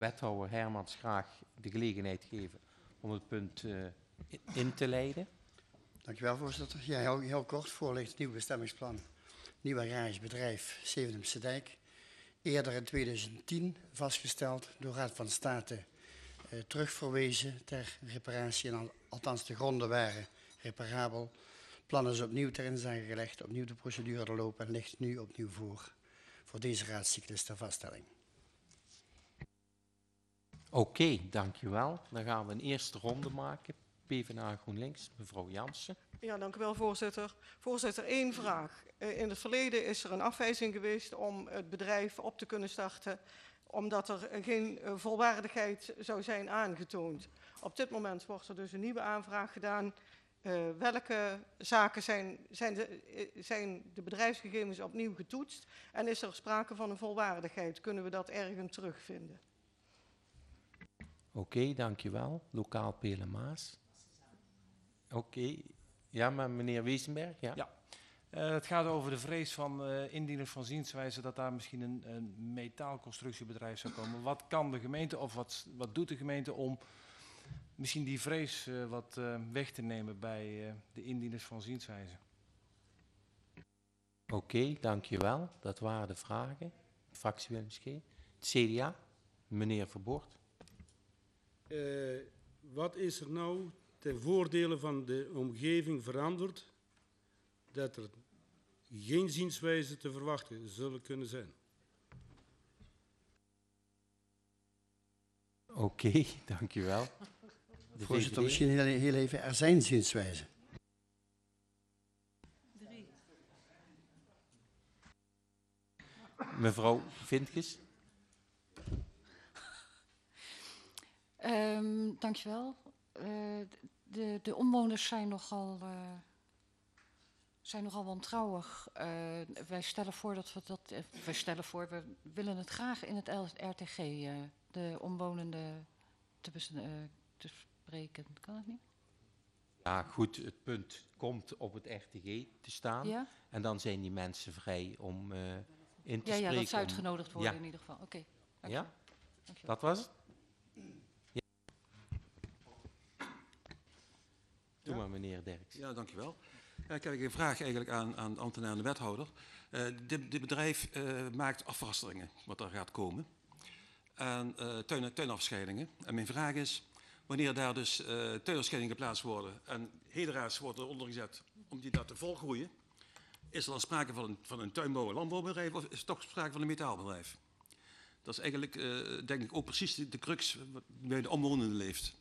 wethouder Hermans graag de gelegenheid geven om het punt in te leiden. Dankjewel, voorzitter. Ja, heel kort. Voor ligt het nieuwe bestemmingsplan. Nieuw agrarisch bedrijf Zevenumse Dijk. Eerder in 2010 vastgesteld door Raad van State terugverwezen ter reparatie. En althans de gronden waren reparabel. Plannen is opnieuw ter inzage gelegd, opnieuw de procedure doorlopen en ligt nu opnieuw voor deze raadscyclus ter vaststelling. Oké, dankjewel. Dan gaan we een eerste ronde maken. PvdA GroenLinks, mevrouw Jansen. Ja, dank u wel, voorzitter. Voorzitter, één vraag. In het verleden is er een afwijzing geweest om het bedrijf op te kunnen starten, omdat er geen volwaardigheid zou zijn aangetoond. Op dit moment wordt er dus een nieuwe aanvraag gedaan. Welke zaken zijn de bedrijfsgegevens opnieuw getoetst en is er sprake van een volwaardigheid? Kunnen we dat ergens terugvinden? Oké, dankjewel. Lokaal Pelemaas. Oké. Ja, maar meneer Wezenberg, ja? Ja. Het gaat over de vrees van indieners van zienswijze dat daar misschien een metaalconstructiebedrijf zou komen. Wat kan de gemeente of wat doet de gemeente om misschien die vrees wat weg te nemen bij de indieners van zienswijze? Oké, dankjewel. Dat waren de vragen. Fractie Willems G. Het CDA, meneer Verboort. Wat is er nou ten voordele van de omgeving veranderd dat er geen zienswijze te verwachten zullen kunnen zijn? Oké, dankjewel. Voorzitter, misschien heel even, er zijn zienswijzen. Mevrouw Vintges. Dankjewel. De omwoners zijn nogal wantrouwig. Wij stellen voor we willen het graag in het RTG, de omwonenden te spreken. Kan dat niet? Ja, goed, het punt komt op het RTG te staan. Ja? En dan zijn die mensen vrij om in te spreken. Ja, dat zou uitgenodigd worden in ieder geval. Oké. Ja? Dankjewel. Dat was het? Ja. Doe maar, meneer Derks. Ja, dankjewel. Kijk, ik een vraag eigenlijk aan de ambtenaar en de wethouder. Dit bedrijf maakt afwasselingen, wat er gaat komen. En tuinafscheidingen. En mijn vraag is, wanneer daar dus tuinafscheidingen geplaatst worden en hedenraads worden ondergezet om die dat te volgroeien, is er dan sprake van een tuinbouw- en landbouwbedrijf of is er toch sprake van een metaalbedrijf? Dat is eigenlijk, denk ik, ook precies de crux bij de omwonenden leeft.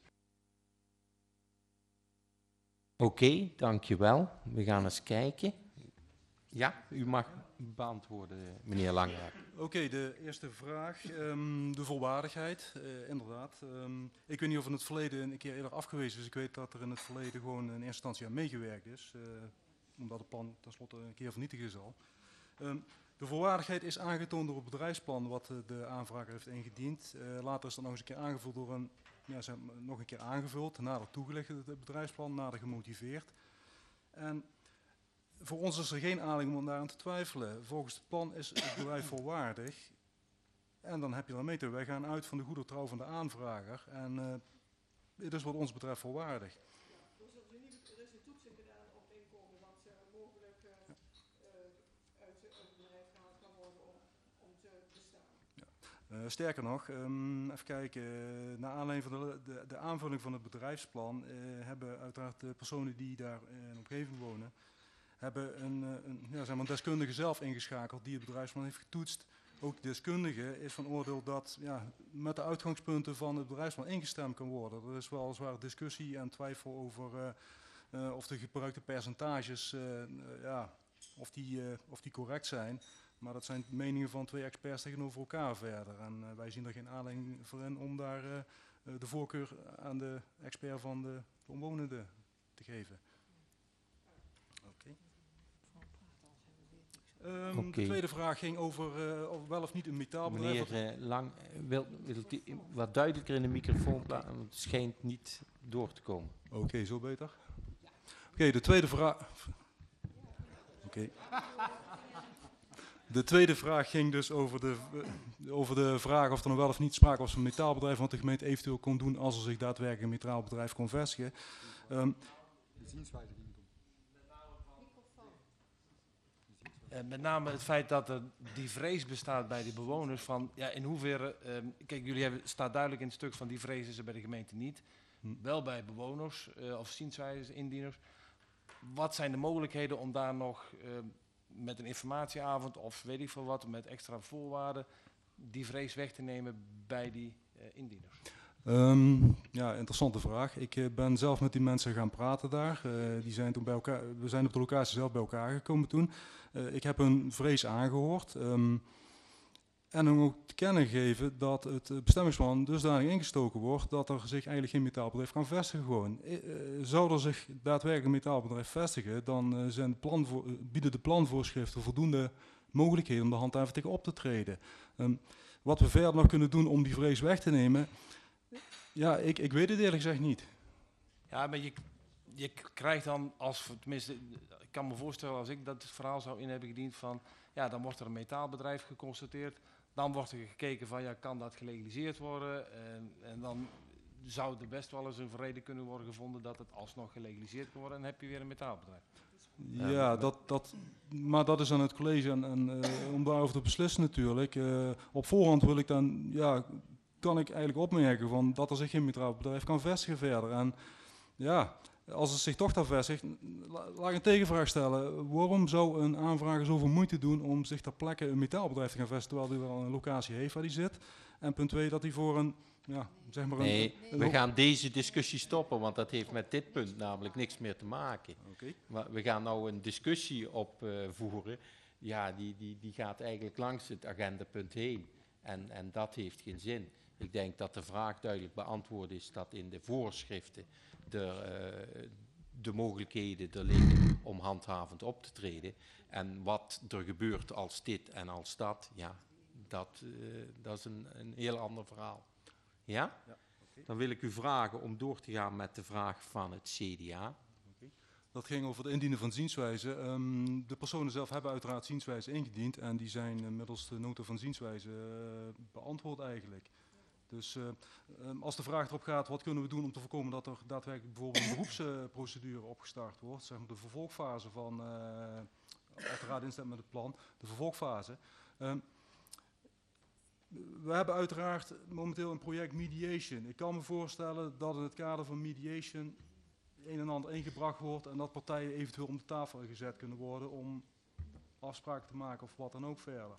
Oké, dankjewel. We gaan eens kijken. Ja, u mag beantwoorden, meneer Langraak. Oké, de eerste vraag. De volwaardigheid, inderdaad. Ik weet niet of in het verleden een keer eerder afgewezen is. Ik weet dat er in het verleden gewoon in eerste instantie aan meegewerkt is. Omdat het plan tenslotte een keer vernietigd is al. De volwaardigheid is aangetoond door het bedrijfsplan wat de aanvrager heeft ingediend. Later is dat nog eens een keer aangevuld door nog een keer aangevuld, nader toegelegd het bedrijfsplan, nader gemotiveerd. En voor ons is er geen aanleiding om daaraan te twijfelen. Volgens het plan is het bedrijf volwaardig. En dan heb je dan mee te. Wij gaan uit van de goede trouw van de aanvrager. En dus wordt ons bedrijf volwaardig. Er is een toetsing gedaan op inkomen wat mogelijk uit het bedrijf gehaald kan worden om te bestaan. Ja. Sterker nog, even kijken, naar aanleiding van de aanvulling van het bedrijfsplan hebben uiteraard de personen die daar in de omgeving wonen, hebben een deskundige zelf ingeschakeld die het bedrijfsplan heeft getoetst. Ook de deskundige is van oordeel dat met de uitgangspunten van het bedrijfsplan ingestemd kan worden. Er is weliswaar discussie en twijfel over of de gebruikte percentages of die correct zijn. Maar dat zijn meningen van twee experts tegenover elkaar verder. En wij zien er geen aanleiding voor in om daar de voorkeur aan de expert van de omwonenden te geven. De tweede vraag ging over wel of niet een metaalbedrijf. Meneer Lang, wilt u wat duidelijker in de microfoon praten, want het schijnt niet door te komen. Oké, zo beter? Oké, de tweede vraag. Oké. De tweede vraag ging dus over de vraag of er nog wel of niet sprake was van een metaalbedrijf, wat de gemeente eventueel kon doen als er zich daadwerkelijk een metaalbedrijf kon vestigen. Met name het feit dat er die vrees bestaat bij die bewoners van, ja, in hoeverre, kijk, staat duidelijk in het stuk van die vrees is er bij de gemeente niet. Wel bij bewoners of zienswijzers, indieners. Wat zijn de mogelijkheden om daar nog met een informatieavond of weet ik veel wat, met extra voorwaarden, die vrees weg te nemen bij die indieners? Ja, interessante vraag. Ik ben zelf met die mensen gaan praten daar. Die zijn toen bij elkaar, we zijn op de locatie zelf bij elkaar gekomen toen. Ik heb hun vrees aangehoord. En hem ook te kennen gegeven dat het bestemmingsplan dusdanig ingestoken wordt dat er zich eigenlijk geen metaalbedrijf kan vestigen gewoon. Zou er zich daadwerkelijk een metaalbedrijf vestigen, dan bieden de planvoorschriften voldoende mogelijkheden om de handhaver tegen op te treden. Wat we verder nog kunnen doen om die vrees weg te nemen, ja, ik weet het eerlijk gezegd niet. Ja, maar je krijgt dan, tenminste, ik kan me voorstellen als ik dat verhaal zou in hebben gediend van, ja, dan wordt er een metaalbedrijf geconstateerd. Dan wordt er gekeken van, ja, kan dat gelegaliseerd worden? En dan zou er best wel eens een reden kunnen worden gevonden dat het alsnog gelegaliseerd kan worden. En dan heb je weer een metaalbedrijf. Ja, maar dat is aan het college en om daarover te beslissen natuurlijk. Op voorhand wil ik dan, ja, kan ik eigenlijk opmerken van dat er zich geen metaalbedrijf kan vestigen verder. En ja, als het zich toch daar vestigt, laat ik een tegenvraag stellen. Waarom zou een aanvrager zoveel moeite doen om zich ter plekke een metaalbedrijf te gaan vestigen, terwijl hij wel een locatie heeft waar hij zit? En punt 2, dat hij voor een, ja, zeg maar Nee, we gaan deze discussie stoppen, want dat heeft met dit punt namelijk niks meer te maken. Okay. Maar we gaan nou een discussie opvoeren, ja, die gaat eigenlijk langs het agendapunt heen. En dat heeft geen zin. Ik denk dat de vraag duidelijk beantwoord is dat in de voorschriften de mogelijkheden er liggen om handhavend op te treden. En wat er gebeurt als dit en als dat, ja, dat is een heel ander verhaal. Ja? Ja, okay. Dan wil ik u vragen om door te gaan met de vraag van het CDA. Okay. Dat ging over het indienen van zienswijze. De personen zelf hebben uiteraard zienswijze ingediend en die zijn middels de nota van zienswijze beantwoord eigenlijk. Dus als de vraag erop gaat, wat kunnen we doen om te voorkomen dat er daadwerkelijk bijvoorbeeld een beroepsprocedure opgestart wordt, zeg maar de vervolgfase van, uiteraard instemmen met het plan, de vervolgfase. We hebben uiteraard momenteel een project mediation. Ik kan me voorstellen dat in het kader van mediation een en ander ingebracht wordt en dat partijen eventueel om de tafel gezet kunnen worden om afspraken te maken of wat dan ook verder.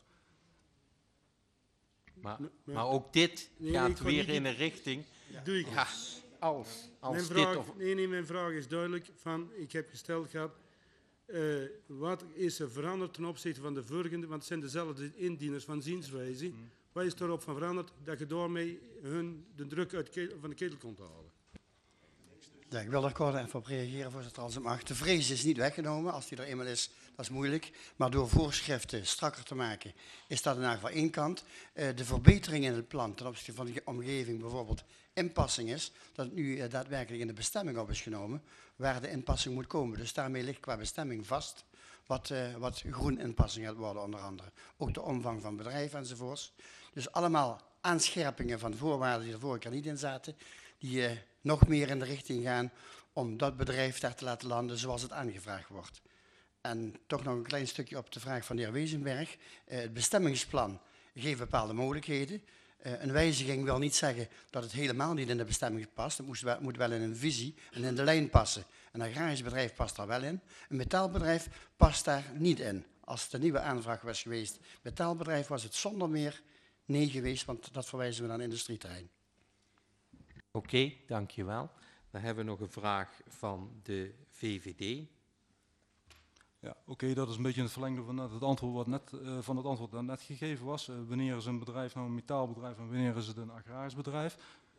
Maar ook dit gaat weer in een richting. Doe ik ja, als mijn dit vraag, of... mijn vraag is duidelijk. Ik heb gesteld gehad, wat is er veranderd ten opzichte van de vorige, want het zijn dezelfde indieners van zienswijze. Wat is erop van veranderd dat je daarmee de druk van de ketel kon halen? Ja, ik wil er kort even op reageren, voorzitter, als het mag. De vrees is niet weggenomen. Als die er eenmaal is, dat is moeilijk. Maar door voorschriften strakker te maken, is dat in ieder geval één kant. De verbetering in het plan ten opzichte van de omgeving, bijvoorbeeld inpassing is, dat het nu daadwerkelijk in de bestemming op is genomen, waar de inpassing moet komen. Dus daarmee ligt qua bestemming vast wat groen inpassing gaat worden, onder andere. Ook de omvang van bedrijven enzovoorts. Dus allemaal aanscherpingen van voorwaarden die er vorige keer niet in zaten, die nog meer in de richting gaan om dat bedrijf daar te laten landen zoals het aangevraagd wordt. En toch nog een klein stukje op de vraag van de heer Wezenberg. Het bestemmingsplan geeft bepaalde mogelijkheden. Een wijziging wil niet zeggen dat het helemaal niet in de bestemming past. Het moet wel in een visie en in de lijn passen. Een agrarisch bedrijf past daar wel in. Een metaalbedrijf past daar niet in. Als het een nieuwe aanvraag was geweest, metaalbedrijf, was het zonder meer nee geweest, want dat verwijzen we naar een industrieterrein. Oké, dankjewel. Dan hebben we nog een vraag van de VVD. Ja, oké, dat is een beetje in het verlengde van het antwoord dat net gegeven was. Wanneer is een bedrijf nou een metaalbedrijf en wanneer is het een agrarisch bedrijf?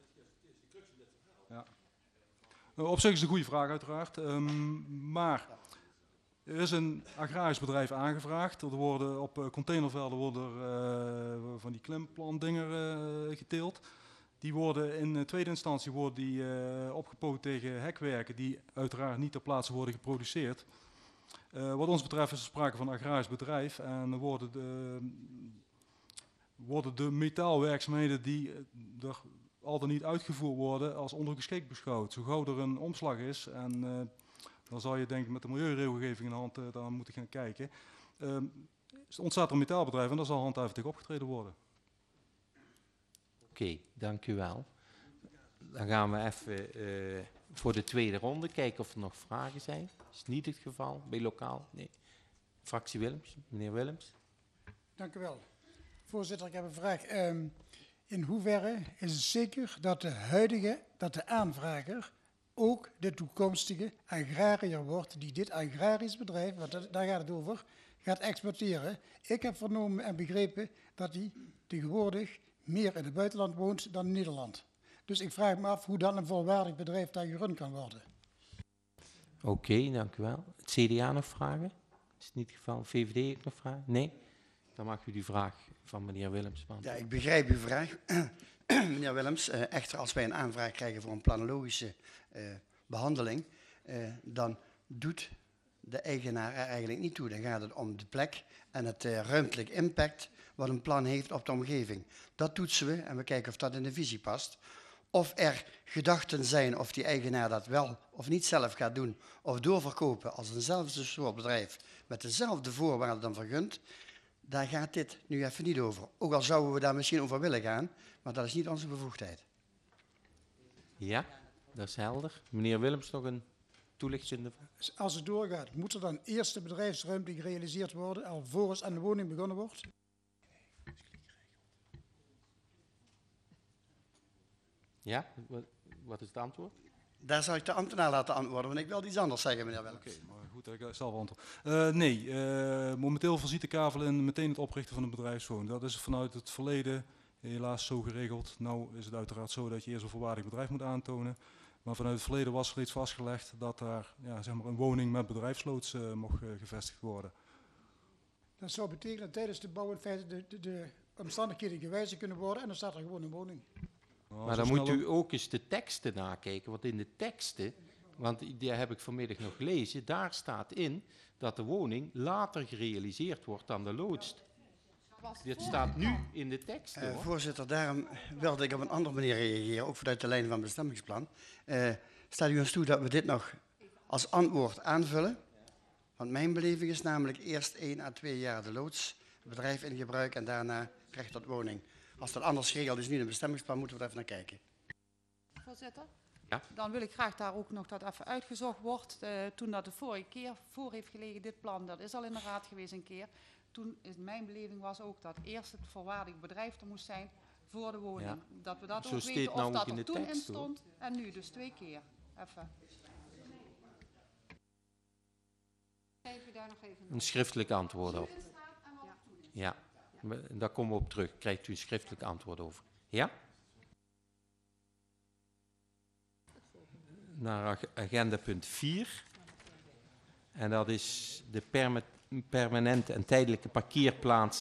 Ja. Op zich is het een goede vraag uiteraard, maar er is een agrarisch bedrijf aangevraagd. Er worden op containervelden van die klimplantdingen geteeld. Die worden in tweede instantie opgepoot tegen hekwerken die uiteraard niet ter plaatse worden geproduceerd. Wat ons betreft is er sprake van een agrarisch bedrijf en worden de metaalwerkzaamheden die er al dan niet uitgevoerd worden als ondergeschikt beschouwd. Zo gauw er een omslag is, en dan zal je denk ik met de milieuregelgeving in de hand daar moeten gaan kijken. Ontstaat er een metaalbedrijf en daar zal handhavend tegen opgetreden worden. Oké, dank u wel. Dan gaan we even voor de tweede ronde kijken of er nog vragen zijn. Dat is niet het geval bij lokaal. Nee. Fractie Willems, meneer Willems. Dank u wel. Voorzitter, ik heb een vraag. In hoeverre is het zeker dat de aanvrager ook de toekomstige agrariër wordt die dit agrarisch bedrijf, want daar gaat het over, gaat exploiteren? Ik heb vernomen en begrepen dat hij tegenwoordig meer in het buitenland woont dan in Nederland. Dus ik vraag me af hoe dan een volwaardig bedrijf daar gerund kan worden. Oké, dank u wel. Het CDA nog vragen? Is het niet het geval? VVD ook nog vragen? Nee? Dan mag u die vraag van meneer Willems beantwoorden. Ja, ik begrijp uw vraag, meneer Willems. Echter, als wij een aanvraag krijgen voor een planologische behandeling, dan doet de eigenaar er eigenlijk niet toe. Dan gaat het om de plek en het ruimtelijk impact wat een plan heeft op de omgeving. Dat toetsen we en we kijken of dat in de visie past. Of er gedachten zijn of die eigenaar dat wel of niet zelf gaat doen of doorverkopen als eenzelfde soort bedrijf met dezelfde voorwaarden dan vergund, daar gaat dit nu even niet over. Ook al zouden we daar misschien over willen gaan, maar dat is niet onze bevoegdheid. Ja, dat is helder. Meneer Willems, nog een toelichtende vraag? Als het doorgaat, moet er dan eerst de bedrijfsruimte gerealiseerd worden, alvorens aan de woning begonnen wordt? Ja, wat is het antwoord? Daar zal ik de ambtenaar laten antwoorden, want ik wil iets anders zeggen, meneer Willems. Oké, maar goed, ik zal antwoorden. Nee, momenteel voorziet de kavel in meteen het oprichten van een bedrijfswoning. Dat is vanuit het verleden helaas zo geregeld. Nou is het uiteraard zo dat je eerst een volwaardig bedrijf moet aantonen. Maar vanuit het verleden was reeds vastgelegd dat daar zeg maar een woning met bedrijfsloods mocht gevestigd worden. Dat zou betekenen dat tijdens de bouw in feite de omstandigheden gewijzigd kunnen worden en dan staat er gewoon een woning. Nou, Maar dan moet u ook eens de teksten nakijken, want in de teksten, want die heb ik vanmiddag nog gelezen, daar staat in dat de woning later gerealiseerd wordt dan de loods. Dit staat nu in de teksten. Voorzitter, daarom wilde ik op een andere manier reageren, ook vanuit de lijn van het bestemmingsplan. Staat u ons toe dat we dit nog als antwoord aanvullen? Want mijn beleving is namelijk eerst 1 à 2 jaar de loods, bedrijf in gebruik en daarna recht tot woning. Als dat anders geregeld is nu in het bestemmingsplan, moeten we er even naar kijken. Voorzitter? Ja. Dan wil ik graag daar ook nog dat even uitgezocht wordt. Toen dat de vorige keer voor heeft gelegen, dit plan, dat is al in de raad geweest een keer. Toen is mijn beleving was ook dat eerst het volwaardig bedrijf er moest zijn voor de woning. Ja. Dat we dat Zo ook steekt weten of nou ook dat in er de toen tekst, in stond en nu dus 2 keer. Even. Geef u daar nog even Een schriftelijk antwoord op. Ja, daar komen we op terug. Krijgt u een schriftelijk antwoord over. Ja? Naar agenda punt 4. En dat is de permanente en tijdelijke parkeerplaats